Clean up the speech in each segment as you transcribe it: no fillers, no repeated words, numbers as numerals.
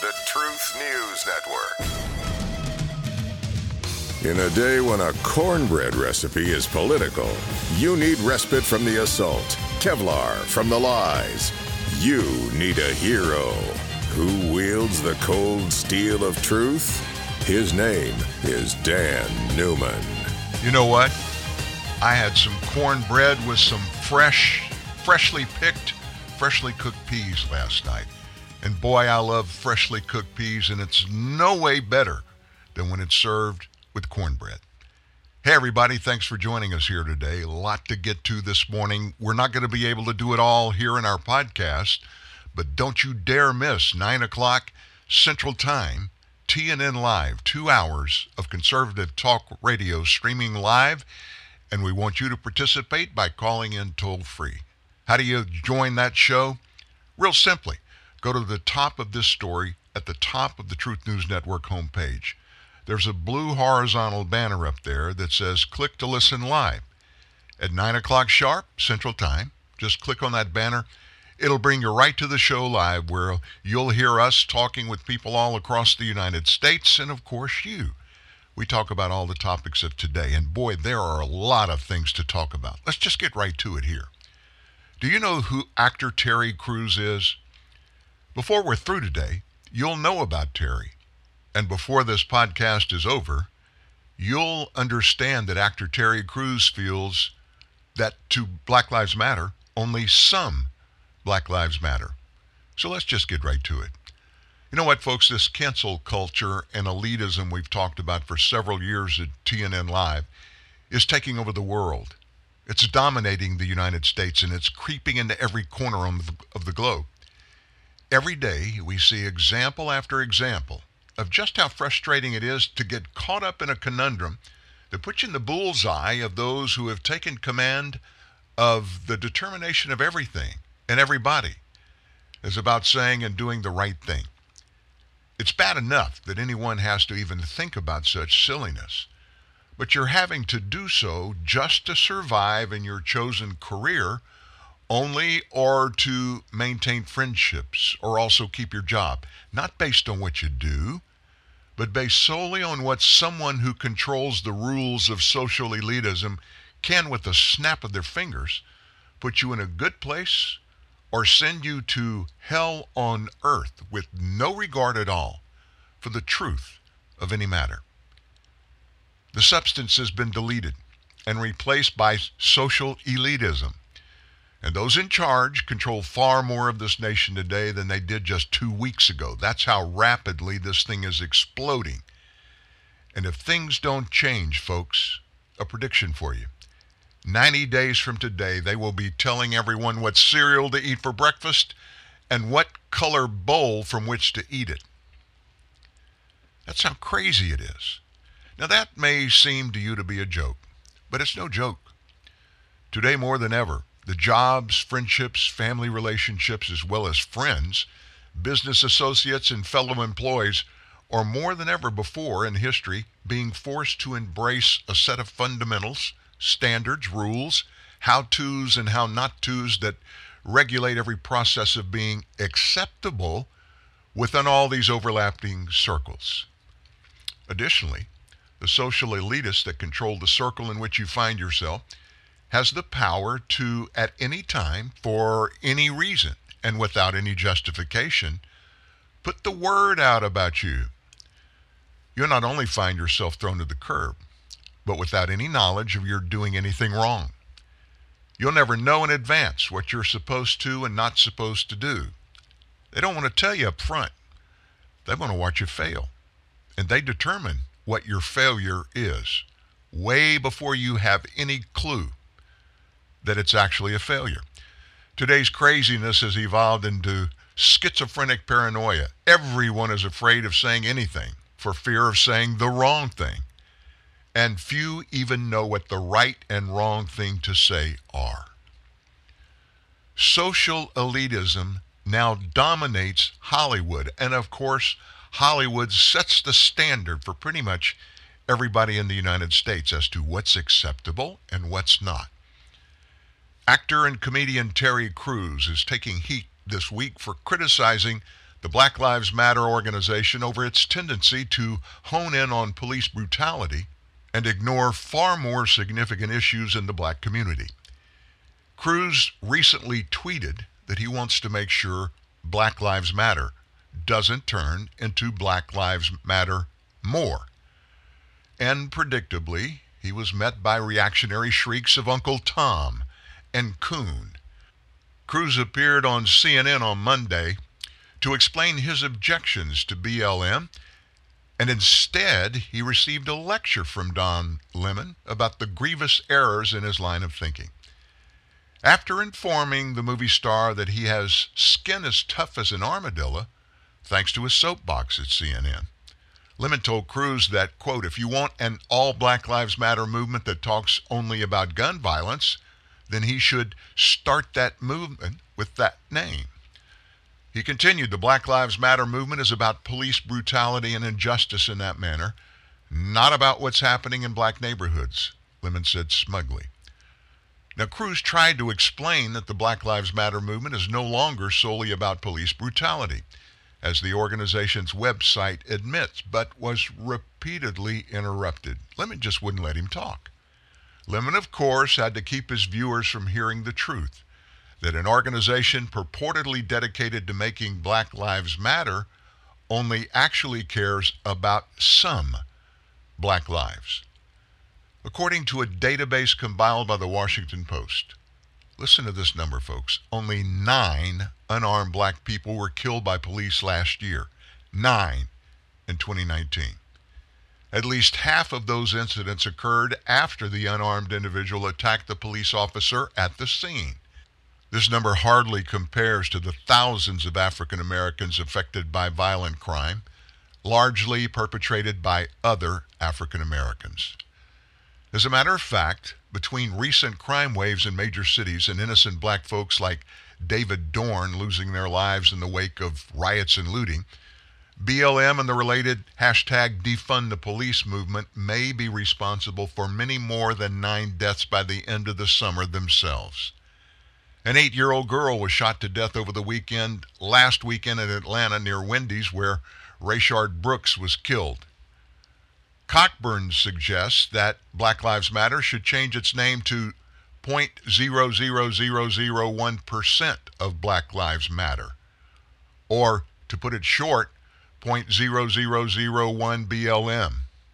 the Truth News Network. In a day when a cornbread recipe is political, you need respite from the assault, Kevlar from the lies. You need a hero. Who wields the cold steel of truth? His name is Dan Newman. You know what? I had some cornbread with some freshly picked, freshly cooked peas last night. And boy, I love freshly cooked peas, and it's no way better than when it's served with cornbread. Hey everybody, thanks for joining us here today. A lot to get to this morning. We're not going to be able to do it all here in our podcast, but don't you dare miss 9 o'clock Central Time, TNN Live, 2 hours of conservative talk radio streaming live, and we want you to participate by calling in toll-free. How do you join that show? Real simply, go to the top of this story at the top of the Truth News Network homepage. There's a blue horizontal banner up there that says click to listen live. At 9 o'clock sharp Central Time, just click on that banner. It'll bring you right to the show live where you'll hear us talking with people all across the United States and, of course, you. We talk about all the topics of today, and boy, there are a lot of things to talk about. Let's just get right to it here. Do you know who actor Terry Crews is? Before we're through today, you'll know about Terry. And before this podcast is over, you'll understand that actor Terry Crews feels that to Black Lives Matter, only some Black Lives Matter. So let's just get right to it. You know what, folks? This cancel culture and elitism we've talked about for several years at TNN Live is taking over the world. It's dominating the United States, and it's creeping into every corner of the globe. Every day, we see example after example of just how frustrating it is to get caught up in a conundrum that puts you in the bullseye of those who have taken command of the determination of everything and everybody. It's about saying and doing the right thing. It's bad enough that anyone has to even think about such silliness, but you're having to do so just to survive in your chosen career only, or to maintain friendships, or also keep your job, not based on what you do, but based solely on what someone who controls the rules of social elitism can, with a snap of their fingers, put you in a good place or send you to hell on earth with no regard at all for the truth of any matter. The substance has been deleted and replaced by social elitism. And those in charge control far more of this nation today than they did just 2 weeks ago. That's how rapidly this thing is exploding. And if things don't change, folks, a prediction for you. 90 days from today, they will be telling everyone what cereal to eat for breakfast and what color bowl from which to eat it. That's how crazy it is. Now, that may seem to you to be a joke, but it's no joke. Today, more than ever, the jobs, friendships, family relationships, as well as friends, business associates, and fellow employees are more than ever before in history being forced to embrace a set of fundamentals, standards, rules, how-tos and how-not-tos that regulate every process of being acceptable within all these overlapping circles. Additionally, the social elitists that control the circle in which you find yourself has the power to, at any time, for any reason, and without any justification, put the word out about you. You'll not only find yourself thrown to the curb, but without any knowledge of your doing anything wrong. You'll never know in advance what you're supposed to and not supposed to do. They don't want to tell you up front. They want to watch you fail. And they determine what your failure is way before you have any clue that it's actually a failure. Today's craziness has evolved into schizophrenic paranoia. Everyone is afraid of saying anything for fear of saying the wrong thing. And few even know what the right and wrong thing to say are. Social elitism now dominates Hollywood. And of course, Hollywood sets the standard for pretty much everybody in the United States as to what's acceptable and what's not. Actor and comedian Terry Crews is taking heat this week for criticizing the Black Lives Matter organization over its tendency to hone in on police brutality and ignore far more significant issues in the black community. Cruz recently tweeted that he wants to make sure Black Lives Matter doesn't turn into Black Lives Matter more. And predictably, he was met by reactionary shrieks of Uncle Tom and Coon. Cruz appeared on CNN on Monday to explain his objections to BLM, and instead he received a lecture from Don Lemon about the grievous errors in his line of thinking. After informing the movie star that he has skin as tough as an armadillo, thanks to his soapbox at CNN, Lemon told Cruz that, quote, if you want an all Black Lives Matter movement that talks only about gun violence, then he should start that movement with that name. He continued, the Black Lives Matter movement is about police brutality and injustice in that manner, not about what's happening in black neighborhoods, Lemon said smugly. Now, Cruz tried to explain that the Black Lives Matter movement is no longer solely about police brutality, as the organization's website admits, but was repeatedly interrupted. Lemon just wouldn't let him talk. Lemon, of course, had to keep his viewers from hearing the truth, that an organization purportedly dedicated to making Black Lives Matter only actually cares about some black lives. According to a database compiled by the Washington Post, listen to this number, folks, only 9 unarmed black people were killed by police last year. 9 in 2019. At least half of those incidents occurred after the unarmed individual attacked the police officer at the scene. This number hardly compares to the thousands of African Americans affected by violent crime, largely perpetrated by other African Americans. As a matter of fact, between recent crime waves in major cities and innocent black folks like David Dorn losing their lives in the wake of riots and looting, BLM and the related hashtag defund the police movement may be responsible for many more than 9 deaths by the end of the summer themselves. An 8-year-old girl was shot to death over the last weekend in Atlanta near Wendy's, where Rayshard Brooks was killed. Cockburn suggests that Black Lives Matter should change its name to 0.00001% of Black Lives Matter, or, to put it short, 0.0001 BLM.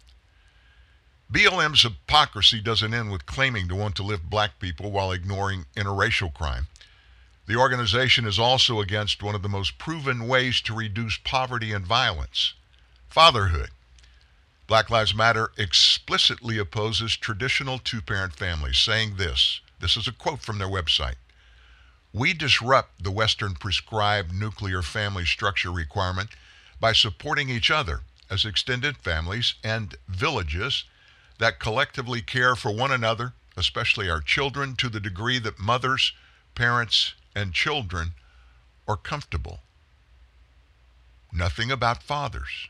BLM's hypocrisy doesn't end with claiming to want to lift black people while ignoring interracial crime. The organization is also against one of the most proven ways to reduce poverty and violence: fatherhood. Black Lives Matter explicitly opposes traditional two-parent families, saying this is a quote from their website: "We disrupt the Western prescribed nuclear family structure requirement by supporting each other as extended families and villages that collectively care for one another, especially our children, to the degree that mothers, parents, and children are comfortable." Nothing about fathers.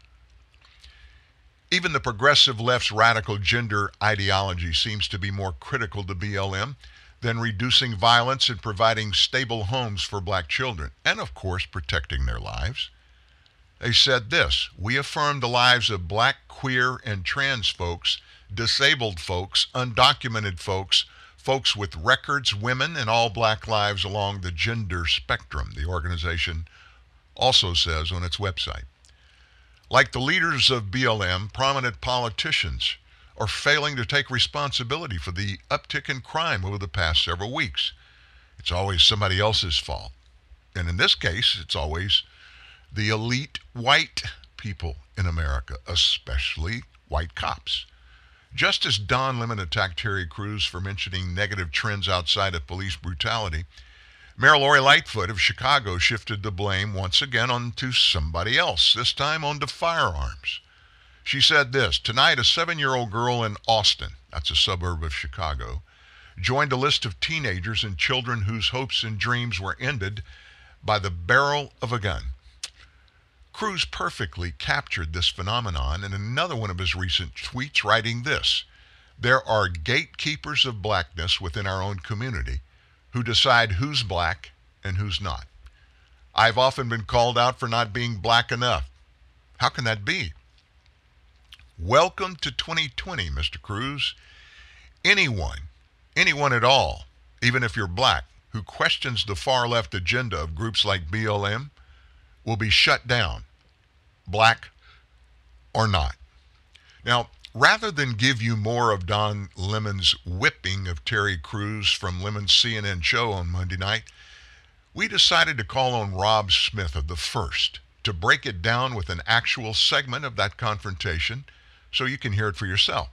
Even the progressive left's radical gender ideology seems to be more critical to BLM than reducing violence and providing stable homes for black children, and of course protecting their lives. They said this: "We affirm the lives of black, queer, and trans folks, disabled folks, undocumented folks, folks with records, women, and all black lives along the gender spectrum," the organization also says on its website. Like the leaders of BLM, prominent politicians are failing to take responsibility for the uptick in crime over the past several weeks. It's always somebody else's fault. And in this case, it's always the elite white people in America, especially white cops. Just as Don Lemon attacked Terry Crews for mentioning negative trends outside of police brutality, Mayor Lori Lightfoot of Chicago shifted the blame once again onto somebody else, this time onto firearms. She said this: "Tonight, a 7-year-old girl in Austin, that's a suburb of Chicago, joined a list of teenagers and children whose hopes and dreams were ended by the barrel of a gun." Cruz perfectly captured this phenomenon in another one of his recent tweets, writing this: "There are gatekeepers of blackness within our own community who decide who's black and who's not. I've often been called out for not being black enough. How can that be? Welcome to 2020, Mr. Cruz. Anyone at all, even if you're black, who questions the far left agenda of groups like BLM will be shut down, black or not. Now, rather than give you more of Don Lemon's whipping of Terry Crews from Lemon's CNN show on Monday night, we decided to call on Rob Smith of The First to break it down with an actual segment of that confrontation so you can hear it for yourself.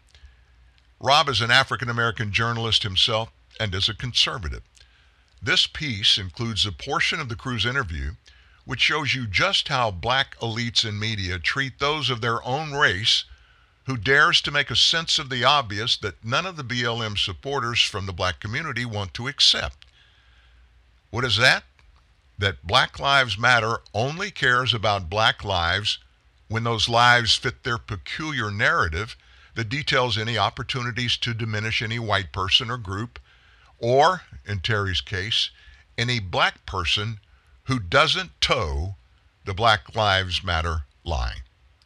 Rob is an African-American journalist himself and is a conservative. This piece includes a portion of the Cruz interview which shows you just how black elites in media treat those of their own race who dares to make a sense of the obvious that none of the BLM supporters from the black community want to accept. What is that? That Black Lives Matter only cares about black lives when those lives fit their peculiar narrative that details any opportunities to diminish any white person or group, or, in Terry's case, any black person who doesn't toe the Black Lives Matter line.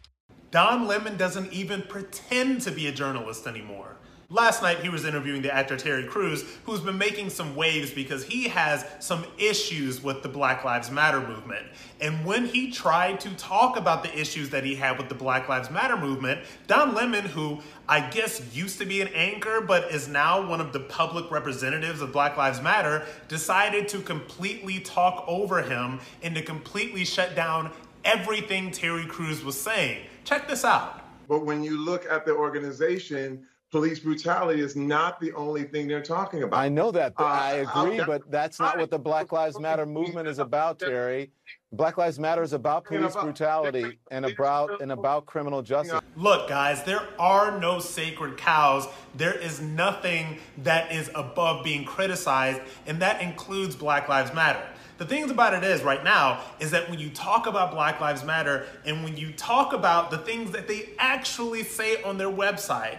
Don Lemon doesn't even pretend to be a journalist anymore. Last night, he was interviewing the actor Terry Crews, who's been making some waves because he has some issues with the Black Lives Matter movement. And when he tried to talk about the issues that he had with the Black Lives Matter movement, Don Lemon, who I guess used to be an anchor but is now one of the public representatives of Black Lives Matter, decided to completely talk over him and to completely shut down everything Terry Crews was saying. Check this out. But when you look at the organization, police brutality is not the only thing they're talking about. I know that. I agree, but that's not what the Black Lives Matter movement is about, Terry. Black Lives Matter is about police brutality and about criminal justice. Look, guys, there are no sacred cows. There is nothing that is above being criticized, and that includes Black Lives Matter. The thing about it is right now is that when you talk about Black Lives Matter and when you talk about the things that they actually say on their website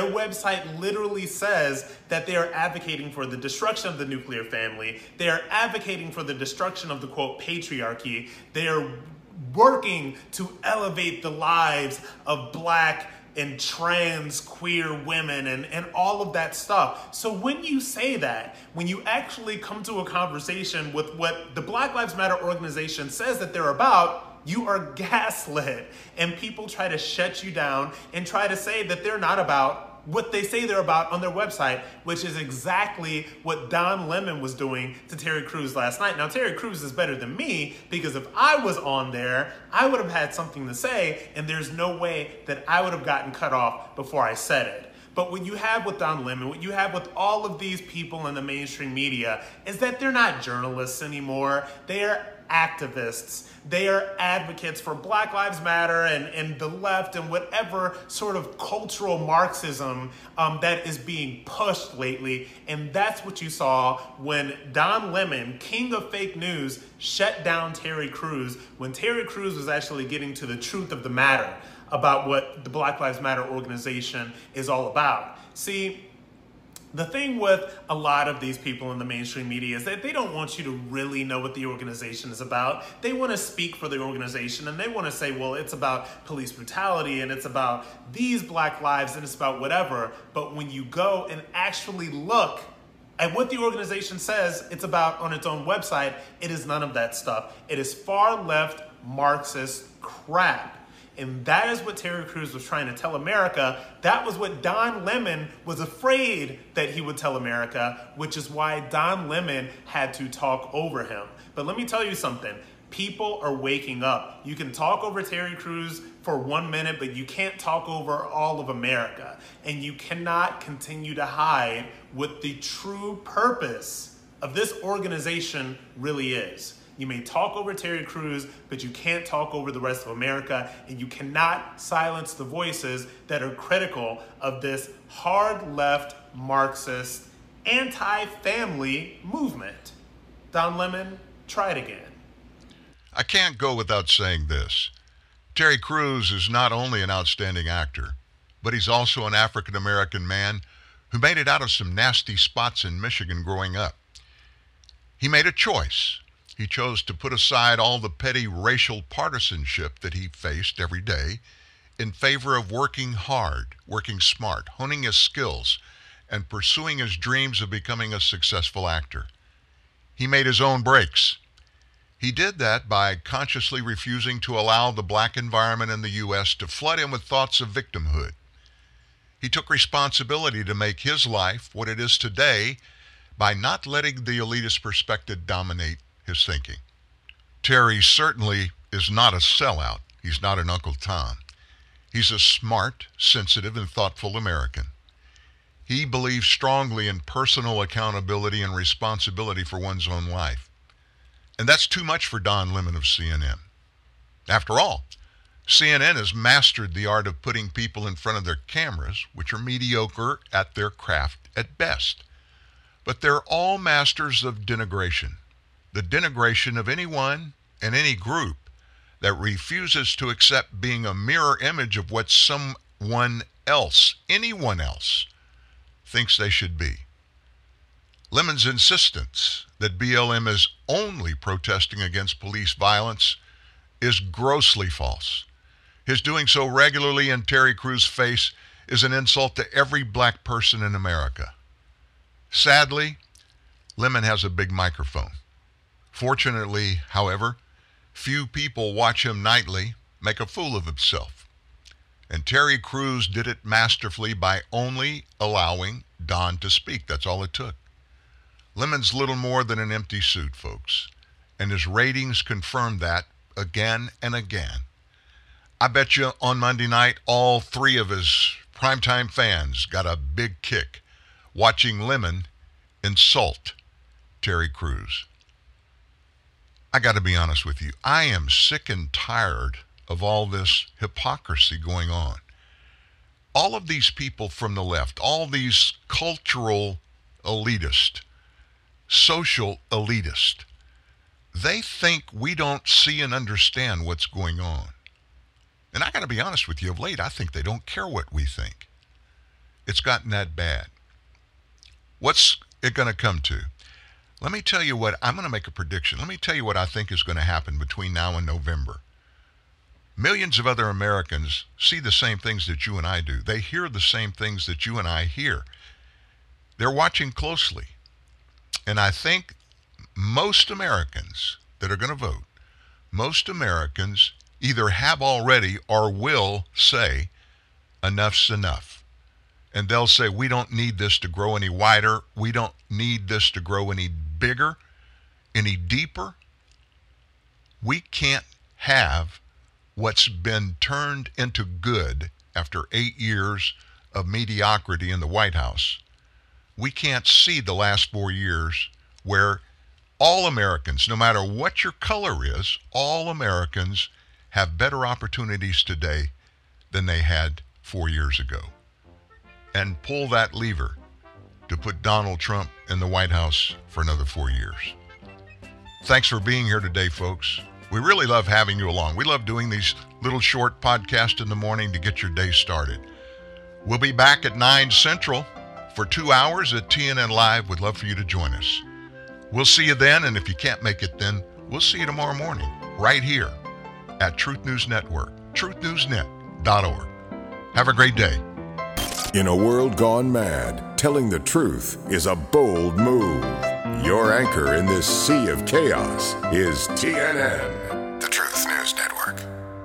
literally says that they are advocating for the destruction of the nuclear family. They are advocating for the destruction of the, quote, patriarchy. They are working to elevate the lives of black and trans queer women and all of that stuff. So when you say that, when you actually come to a conversation with what the Black Lives Matter organization says that they're about, you are gaslit. And people try to shut you down and try to say that they're not about what they say they're about on their website, which is exactly what Don Lemon was doing to Terry Crews last night. Now, Terry Crews is better than me because if I was on there, I would have had something to say, and there's no way that I would have gotten cut off before I said it. But what you have with Don Lemon, what you have with all of these people in the mainstream media is that they're not journalists anymore. They are activists. They are advocates for Black Lives Matter and the left and whatever sort of cultural Marxism that is being pushed lately. And that's what you saw when Don Lemon, king of fake news, shut down Terry Crews when Terry Crews was actually getting to the truth of the matter about what the Black Lives Matter organization is all about. See, the thing with a lot of these people in the mainstream media is that they don't want you to really know what the organization is about. They want to speak for the organization and they want to say, well, it's about police brutality and it's about these black lives and it's about whatever. But when you go and actually look at what the organization says it's about on its own website, it is none of that stuff. It is far left Marxist crap. And that is what Terry Crews was trying to tell America. That was what Don Lemon was afraid that he would tell America, which is why Don Lemon had to talk over him. But let me tell you something. People are waking up. You can talk over Terry Crews for 1 minute, but you can't talk over all of America. And you cannot continue to hide what the true purpose of this organization really is. You may talk over Terry Crews, but you can't talk over the rest of America, and you cannot silence the voices that are critical of this hard left Marxist anti-family movement. Don Lemon, try it again. I can't go without saying this. Terry Crews is not only an outstanding actor, but he's also an African-American man who made it out of some nasty spots in Michigan growing up. He made a choice. He chose to put aside all the petty racial partisanship that he faced every day in favor of working hard, working smart, honing his skills, and pursuing his dreams of becoming a successful actor. He made his own breaks. He did that by consciously refusing to allow the black environment in the U.S. to flood him with thoughts of victimhood. He took responsibility to make his life what it is today by not letting the elitist perspective dominate his thinking. Terry certainly is not a sellout. He's not an Uncle Tom. He's a smart, sensitive, and thoughtful American. He believes strongly in personal accountability and responsibility for one's own life. And that's too much for Don Lemon of CNN. After all, CNN has mastered the art of putting people in front of their cameras, which are mediocre at their craft at best. But they're all masters of denigration, the denigration of anyone and any group that refuses to accept being a mirror image of what someone else, anyone else, thinks they should be. Lemon's insistence that BLM is only protesting against police violence is grossly false. His doing so regularly in Terry Crew's face is an insult to every black person in America. Sadly, Lemon has a big microphone. Fortunately, however, few people watch him nightly make a fool of himself. And Terry Crews did it masterfully by only allowing Don to speak. That's all it took. Lemon's little more than an empty suit, folks. And his ratings confirmed that again and again. I bet you on Monday night, all three of his primetime fans got a big kick watching Lemon insult Terry Crews. I got to be honest with you. I am sick and tired of all this hypocrisy going on. All of these people from the left, all these cultural elitists, social elitists, they think we don't see and understand what's going on. And I got to be honest with you, of late, I think they don't care what we think. It's gotten that bad. What's it going to come to? Let me tell you what, I'm going to make a prediction. Let me tell you what I think is going to happen between now and November. Millions of other Americans see the same things that you and I do. They hear the same things that you and I hear. They're watching closely. And I think most Americans that are going to vote, most Americans either have already or will say, enough's enough. And they'll say, we don't need this to grow any wider. We don't need this to grow any bigger, any deeper. We can't have what's been turned into good after 8 years of mediocrity in the White House. We can't see the last 4 years where all Americans, no matter what your color is, all Americans have better opportunities today than they had 4 years ago. And pull that lever to put Donald Trump in the White House for another 4 years. Thanks for being here today, folks. We really love having you along. We love doing these little short podcasts in the morning to get your day started. We'll be back at 9 Central for 2 hours at TNN Live. We'd love for you to join us. We'll see you then, and if you can't make it then, we'll see you tomorrow morning right here at Truth News Network, truthnewsnet.org. Have a great day. In a world gone mad, telling the truth is a bold move. Your anchor in this sea of chaos is TNN, the Truth News Network.